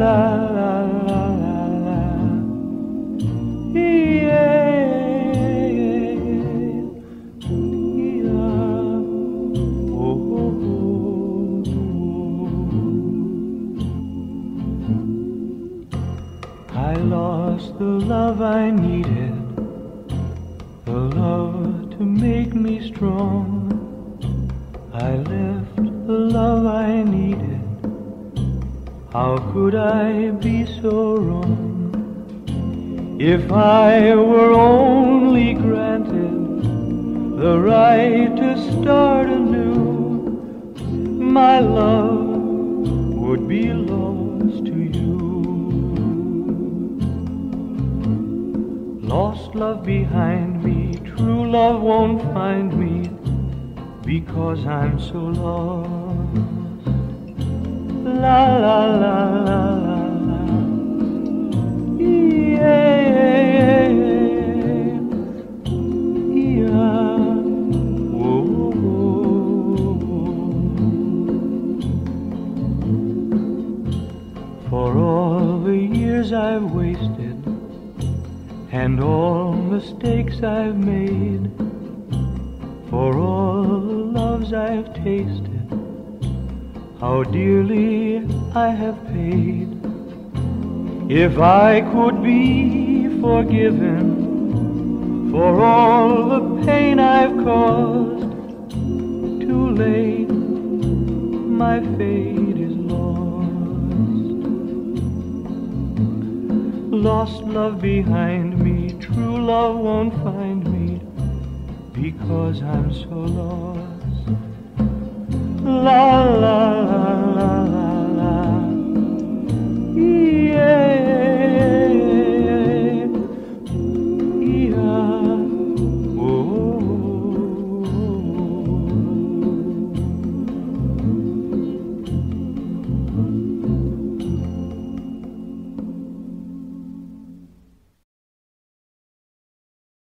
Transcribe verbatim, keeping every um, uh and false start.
la la la la la. Yeah, yeah. Oh, oh, oh. I lost the love I needed, the love to make me strong. I left the love I needed. How could I be so wrong? If I were only granted the right to start anew, my love would be lost to you. Lost love behind me, true love won't find me, because I'm so lost. La la la la la la. Yeah, yeah, yeah. Whoa, whoa. For all the years I've wasted and all mistakes I've made, for all the loves I've tasted, how dearly I have paid. If I could be forgiven for all the pain I've caused, too late, my fate is lost. Lost love behind me, true love won't find me, because I'm so lost. La la